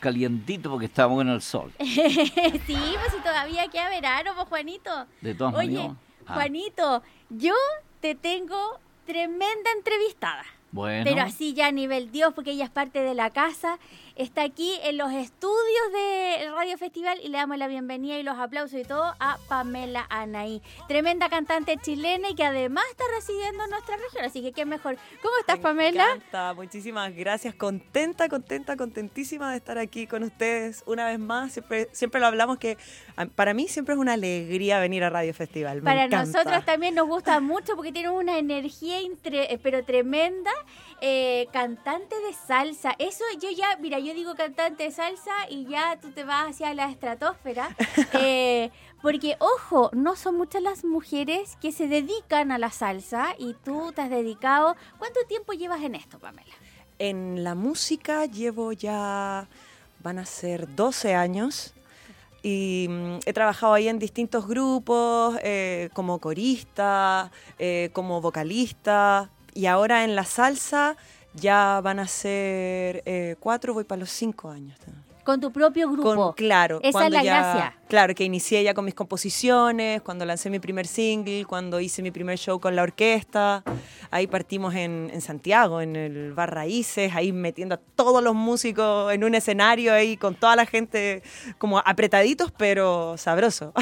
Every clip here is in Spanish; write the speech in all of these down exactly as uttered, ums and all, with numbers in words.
calientito porque está bueno el sol. Sí, pues si todavía queda verano, pues Juanito. De todas Oye, maneras. Ah, Juanito, yo te tengo tremenda entrevistada. bueno. Pero así ya a nivel Dios, porque ella es parte de la casa. Está aquí en los estudios de Radio Festival y le damos la bienvenida y los aplausos y todo a Pamela Anaí. Tremenda cantante chilena y que además está residiendo en nuestra región. Así que qué mejor. ¿Cómo estás, Me Pamela? encanta, muchísimas gracias. Contenta, contenta, contentísima de estar aquí con ustedes una vez más. Siempre, siempre lo hablamos que a- para mí siempre es una alegría venir a Radio Festival. Me Para encanta. nosotros también nos gusta mucho porque tiene una energía intre- pero tremenda. Eh, cantante de salsa. Eso yo ya, mira, yo digo cantante de salsa y ya tú te vas hacia la estratosfera. Eh, porque, ojo, no son muchas las mujeres que se dedican a la salsa y tú te has dedicado. ¿Cuánto tiempo llevas en esto, Pamela? En la música llevo ya, van a ser doce años. Y mm, he trabajado ahí en distintos grupos, eh, como corista, eh, como vocalista. Y ahora en la salsa ya van a ser eh, cuatro, voy para los cinco años. Con tu propio grupo. Con, claro, Esa es cuando la ya- gracia. Claro, que inicié ya con mis composiciones, cuando lancé mi primer single, cuando hice mi primer show con la orquesta. Ahí partimos en, en Santiago, en el Bar Raíces, ahí metiendo a todos los músicos en un escenario, ahí con toda la gente como apretaditos, pero sabroso.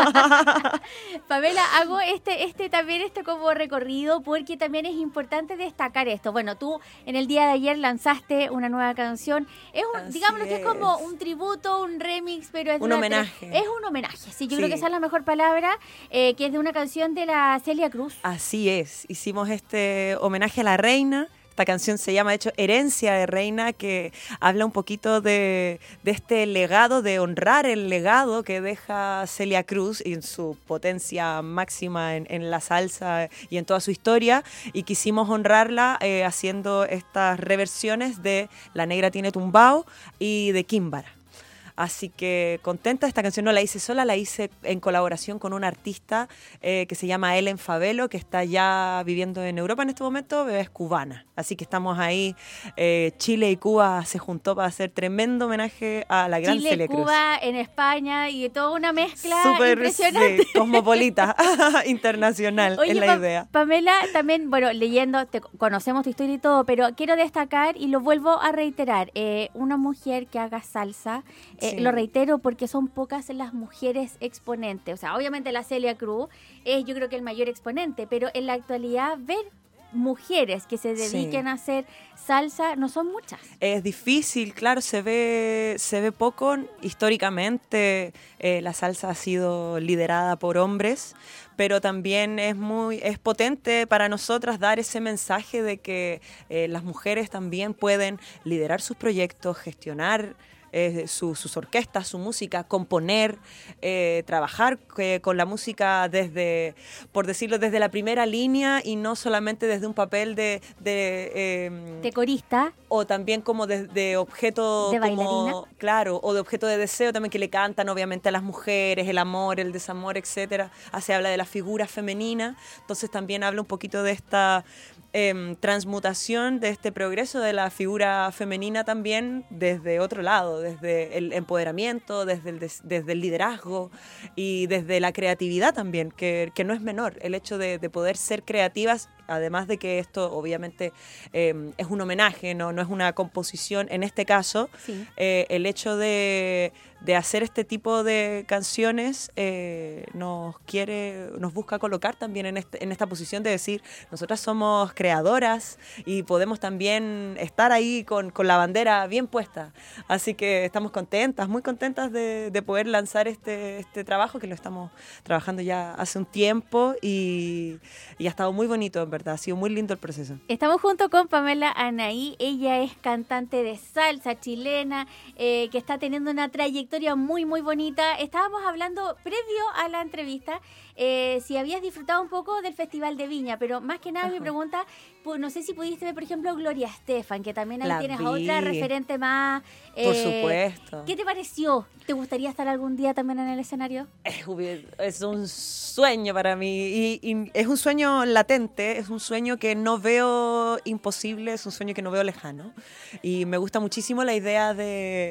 Pamela, hago este, este también este como recorrido porque también es importante destacar esto. Bueno, tú en el día de ayer lanzaste una nueva canción. Es un, Así digámoslo que es como es. un tributo, un remix, pero es de Un una- homenaje. Es un homenaje, sí, yo Sí. creo que esa es la mejor palabra, eh, que es de una canción de la Celia Cruz. Así es, hicimos este homenaje a la reina. Esta canción se llama, de hecho, Herencia de Reina, que habla un poquito de, de este legado, de honrar el legado que deja Celia Cruz y en su potencia máxima en, en la salsa y en toda su historia. Y quisimos honrarla eh, haciendo estas reversiones de La Negra Tiene Tumbao y de Químbara. Así que contenta, esta canción no la hice sola, la hice en colaboración con una artista eh, que se llama Ellen Favelo, que está ya viviendo en Europa en este momento, es cubana. Así que estamos ahí, eh, Chile y Cuba se juntó para hacer tremendo homenaje a la gran Chile, Celia Cruz. Cuba, en España y toda una mezcla Súper, impresionante. sí, cosmopolita, internacional, Oye, es la Pa- idea. Pamela, también, bueno, leyendo, te, conocemos tu historia y todo, pero quiero destacar y lo vuelvo a reiterar, eh, una mujer que haga salsa, eh, Sí. lo reitero porque son pocas las mujeres exponentes, o sea, obviamente la Celia Cruz es yo creo que el mayor exponente, pero en la actualidad ver mujeres que se dediquen Sí. a hacer salsa no son muchas. Es difícil, claro, se ve, se ve poco. Históricamente eh, la salsa ha sido liderada por hombres, pero también es muy es potente para nosotras dar ese mensaje de que eh, las mujeres también pueden liderar sus proyectos, gestionar eh, su- sus orquestas, su música, componer, eh, trabajar eh, con la música desde, por decirlo, desde la primera línea y no solamente desde un papel de... de, eh, De corista, o también como de, de objeto ¿De como, bailarina? claro, o de objeto de deseo también que le cantan obviamente a las mujeres, el amor, el desamor, etcétera. Ah, se habla de la figura femenina, entonces también habla un poquito de esta em, transmutación, de este progreso de la figura femenina también desde otro lado, desde el empoderamiento, desde el, des- desde el liderazgo y desde la creatividad también, que, que no es menor, el hecho de, de poder ser creativas. Además de que esto obviamente eh, es un homenaje, ¿no? No es una composición. En este caso, sí. eh, el hecho de, de hacer este tipo de canciones eh, nos quiere, nos busca colocar también en, este, en esta posición de decir, nosotras somos creadoras y podemos también estar ahí con, con la bandera bien puesta. Así que estamos contentas, muy contentas de, de poder lanzar este, este trabajo, que lo estamos trabajando ya hace un tiempo y, y ha estado muy bonito, en verdad. Ha sido muy lindo el proceso. Estamos junto con Pamela Anaí, ella es cantante de salsa chilena, eh, que está teniendo una trayectoria muy muy bonita. Estábamos hablando previo a la entrevista eh, si habías disfrutado un poco del Festival de Viña, pero más que nada Ajá. mi pregunta, pues, no sé si pudiste ver por ejemplo Gloria Estefan, que también ahí La tienes a vi. otra referente más. Por eh, supuesto. ¿Qué te pareció? ¿Te gustaría estar algún día también en el escenario? Es, hubi- es un sueño para mí y, y es un sueño latente, es un sueño que no veo imposible, es un sueño que no veo lejano y me gusta muchísimo la idea de,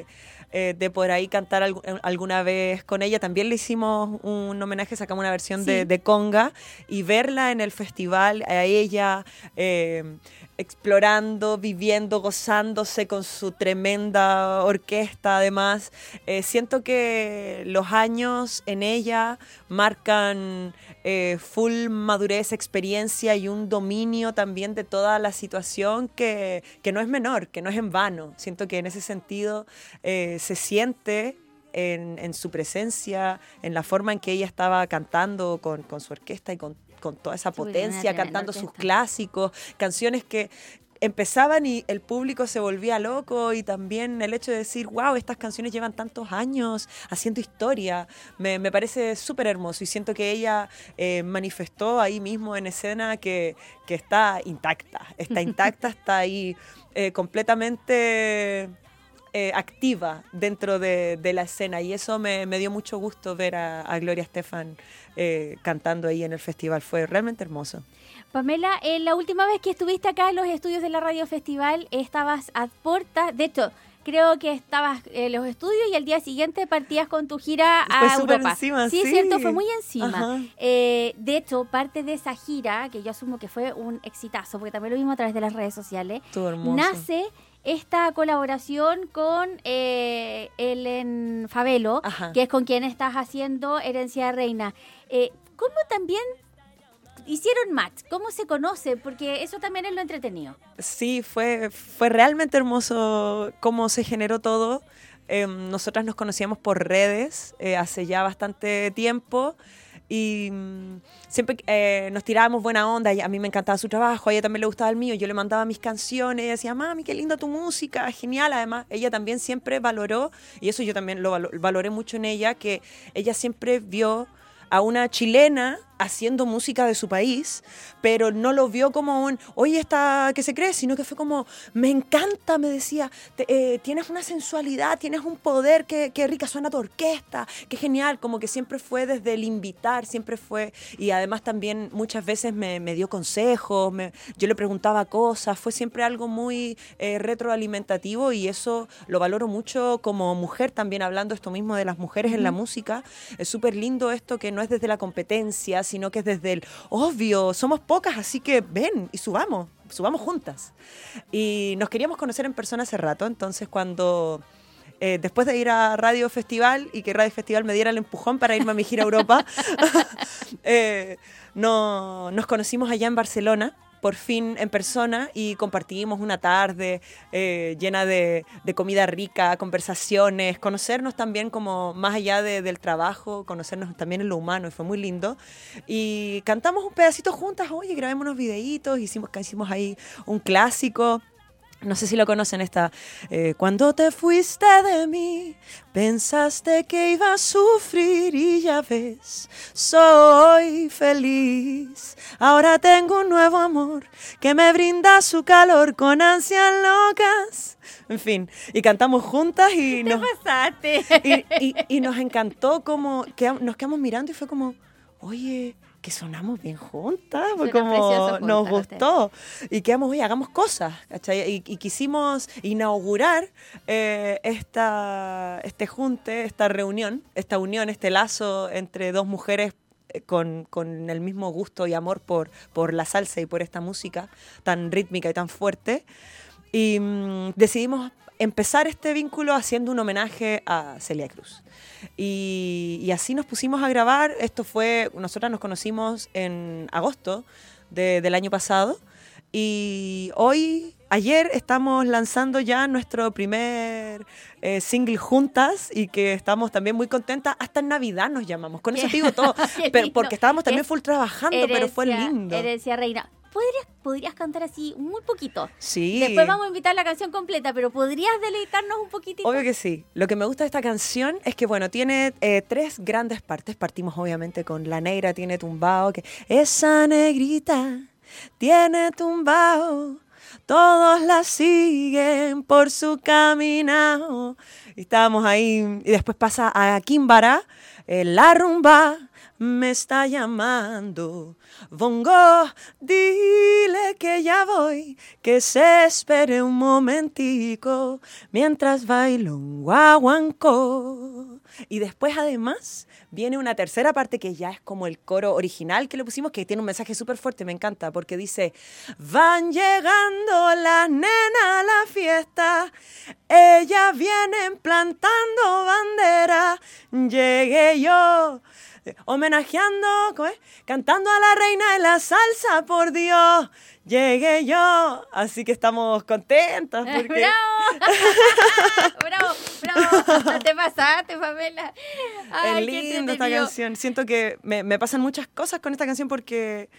eh, de por ahí cantar algu alguna vez con ella. También le hicimos un homenaje, sacamos una versión sí. de, de conga, y verla en el festival, a ella eh, explorando, viviendo, gozándose con su tremenda orquesta. Además, eh, siento que los años en ella marcan eh, full madurez, experiencia y un dominio también de toda la situación que, que no es menor, que no es en vano. Siento que en ese sentido eh, se siente en, en su presencia, en la forma en que ella estaba cantando con, con su orquesta y con, con toda esa potencia, cantando sus clásicos, canciones que empezaban y el público se volvía loco, y también el hecho de decir, wow, estas canciones llevan tantos años haciendo historia, me, me parece súper hermoso, y siento que ella eh, manifestó ahí mismo en escena que, que está intacta, está intacta, está ahí eh, completamente eh, activa dentro de, de la escena, y eso me, me dio mucho gusto ver a, a Gloria Estefan eh, cantando ahí en el festival, fue realmente hermoso. Pamela, eh, la última vez que estuviste acá en los estudios de la Radio Festival, estabas a puertas, de hecho, creo que estabas en los estudios y al día siguiente partías con tu gira a fue Europa. Encima, sí, sí, es cierto, fue muy encima. Eh, de hecho, parte de esa gira, que yo asumo que fue un exitazo, porque también lo vimos a través de las redes sociales, nace esta colaboración con eh, Ellen Favelo, Ajá. que es con quien estás haciendo Herencia de Reina. Eh, ¿Cómo también hicieron match? ¿Cómo se conoce? Porque eso también es lo entretenido. Sí, fue, fue realmente hermoso cómo se generó todo. Eh, nosotras nos conocíamos por redes eh, hace ya bastante tiempo, y um, siempre eh, nos tirábamos buena onda. A mí me encantaba su trabajo, a ella también le gustaba el mío. Yo le mandaba mis canciones, ella decía, mami, qué linda tu música, genial. Además, ella también siempre valoró, y eso yo también lo valoré mucho en ella, que ella siempre vio a una chilena haciendo música de su país, pero no lo vio como un, oye, esta que se cree, sino que fue como, me encanta, me decía, te, eh, tienes una sensualidad, tienes un poder, qué, qué rica suena tu orquesta, qué genial, como que siempre fue desde el invitar, siempre fue, y además también muchas veces me, me dio consejos, me, yo le preguntaba cosas, fue siempre algo muy eh, retroalimentativo, y eso lo valoro mucho como mujer también, hablando esto mismo de las mujeres uh-huh. en la música. Es súper lindo esto, que no es desde la competencia, sino que es desde el obvio, somos pocas, así que ven y subamos, subamos juntas. Y nos queríamos conocer en persona hace rato, entonces cuando, eh, después de ir a Radio Festival y que Radio Festival me diera el empujón para irme a mi gira a Europa, eh, no, nos conocimos allá en Barcelona, por fin en persona, y compartimos una tarde eh, llena de, de comida rica, conversaciones, conocernos también como más allá de, del trabajo, conocernos también en lo humano, y fue muy lindo. Y cantamos un pedacito juntas, oye, grabemos unos videitos, hicimos, hicimos ahí un clásico. No sé si lo conocen, esta. Eh, Cuando te fuiste de mí, pensaste que iba a sufrir, y ya ves, soy feliz. Ahora tengo un nuevo amor que me brinda su calor con ansias locas. En fin, y cantamos juntas y nos, pasaste. Y, y, y nos encantó como que nos quedamos mirando y fue como, oye, que sonamos bien juntas, fue como nos gustó, y quedamos, oye, hagamos cosas, ¿cachai? Y, y quisimos inaugurar eh, esta, este junte, esta reunión, esta unión, este lazo entre dos mujeres con, con el mismo gusto y amor por, por la salsa y por esta música tan rítmica y tan fuerte, y mmm, decidimos empezar este vínculo haciendo un homenaje a Celia Cruz. Y, y así nos pusimos a grabar. Esto fue, nosotras nos conocimos en agosto de, del año pasado, y hoy, ayer, estamos lanzando ya nuestro primer eh, single juntas, y que estamos también muy contentas. Hasta en Navidad nos llamamos, con eso te digo todo, pero, porque estábamos también full trabajando, herencia, pero fue lindo. Herencia Reina. ¿Podrías, podrías cantar así muy poquito? Sí. Después vamos a invitar la canción completa, pero ¿podrías deleitarnos un poquitito? Obvio que sí. Lo que me gusta de esta canción es que, bueno, tiene eh, tres grandes partes. Partimos obviamente con La Negra tiene tumbao, que esa negrita tiene tumbao todos la siguen por su camino. Y estábamos ahí, y después pasa a Kimbara, eh, la rumba me está llamando. Bongo, dile que ya voy, que se espere un momentico, mientras bailo un guaguancó. Y después además viene una tercera parte que ya es como el coro original que le pusimos, que tiene un mensaje súper fuerte, me encanta, porque dice: van llegando las nenas a la fiesta, ellas vienen plantando bandera, llegué yo homenajeando, ¿cómo es? Cantando a la reina de la salsa, por Dios, llegué yo. Así que estamos contentos. Porque... ¡Bravo! ¡Bravo! ¡Bravo! Te pasaste, Pamela. Ay, es linda esta canción. Siento que me, me pasan muchas cosas con esta canción porque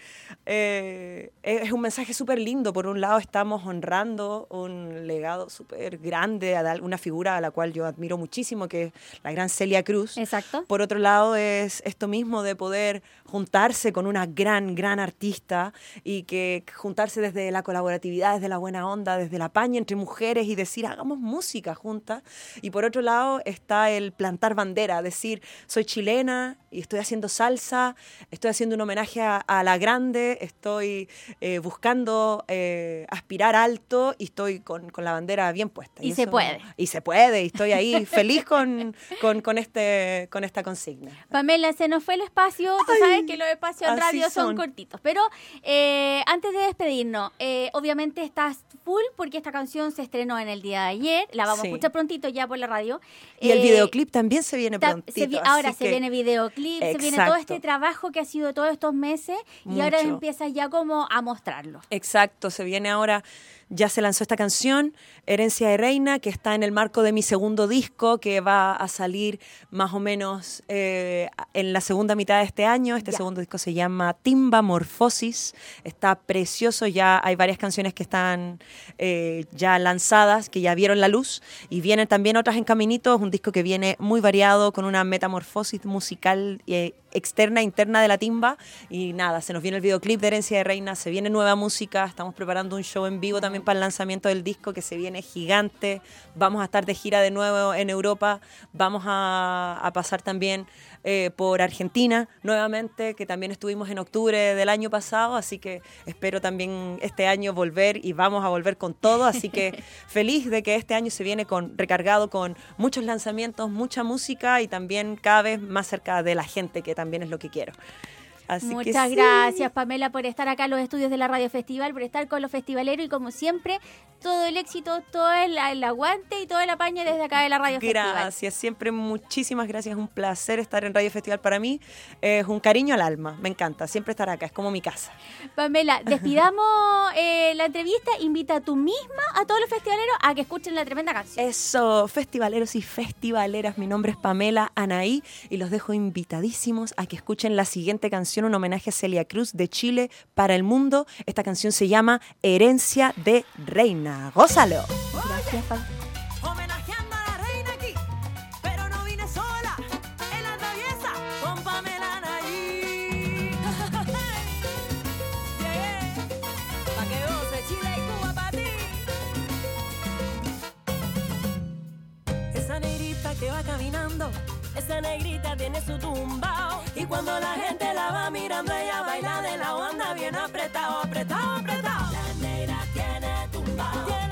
eh, es un mensaje súper lindo. Por un lado estamos honrando un legado súper grande a una figura a la cual yo admiro muchísimo, que es la gran Celia Cruz. Exacto. Por otro lado es esto mismo de poder juntarse con una gran, gran artista y que juntarse desde la colaboratividad, desde la buena onda, desde la paña entre mujeres y decir, hagamos música juntas. Y por otro lado está el plantar bandera, decir, soy chilena y estoy haciendo salsa, estoy haciendo un homenaje a, a la grande, estoy eh, buscando eh, aspirar alto y estoy con, con la bandera bien puesta. Y, y se eso, puede. Y se puede, y estoy ahí feliz con, con, con, este, con esta consigna. Pamela, se nos fue el espacio, tú Ay, sabes que los espacios en radio son. son cortitos, pero eh, antes de despedirnos, eh, obviamente estás full porque esta canción se estrenó en el día de ayer, la vamos sí. a escuchar prontito ya por la radio. Y eh, el videoclip también se viene prontito. Se vi, ahora se que... viene videoclip, Exacto. se viene todo este trabajo que ha sido todos estos meses Mucho. y ahora empiezas ya como a mostrarlo. Exacto, se viene ahora, ya se lanzó esta canción, Herencia de Reina, que está en el marco de mi segundo disco, que va a salir más o menos eh, en la segunda mitad de este año. Este ya. segundo disco se llama Timba Morfosis, está precioso, ya hay varias canciones que están eh, ya lanzadas, que ya vieron la luz, y vienen también otras en caminito. Es un disco que viene muy variado, con una metamorfosis musical eh, externa e interna de la timba, y nada, se nos viene el videoclip de Herencia de Reina, se viene nueva música, estamos preparando un show en vivo también para el lanzamiento del disco que se viene gigante, vamos a estar de gira de nuevo en Europa, vamos a, a pasar también eh, por Argentina nuevamente, que también estuvimos en octubre del año pasado, así que espero también este año volver y vamos a volver con todo, así que feliz de que este año se viene con, recargado con muchos lanzamientos, mucha música y también cada vez más cerca de la gente, que también es lo que quiero. Así Muchas que gracias, sí. Pamela, por estar acá en los estudios de la Radio Festival, por estar con los festivaleros y como siempre, todo el éxito, todo el, el aguante y todo el apaño desde acá de la Radio gracias, Festival. Gracias, siempre muchísimas gracias, es un placer estar en Radio Festival para mí, es un cariño al alma, me encanta, siempre estar acá, es como mi casa. Pamela, despidamos eh, la entrevista, invita tú misma a todos los festivaleros a que escuchen la tremenda canción. Eso, festivaleros y festivaleras, mi nombre es Pamela Anaí y los dejo invitadísimos a que escuchen la siguiente canción, un homenaje a Celia Cruz de Chile para el mundo. Esta canción se llama Herencia de Reina. ¡Gózalo! Gracias, Pamela. Homenajeando a la reina aquí, pero no vine sola, en la traviesa con Pamela Anaí. Yeah. Pa' que goce Chile y Cuba pa' ti. Esa negrita que va caminando, esa negrita tiene su tumbao, y cuando la gente la va mirando, ella baila de la onda bien apretado, apretado, apretado. La negra tiene tumbao, tiene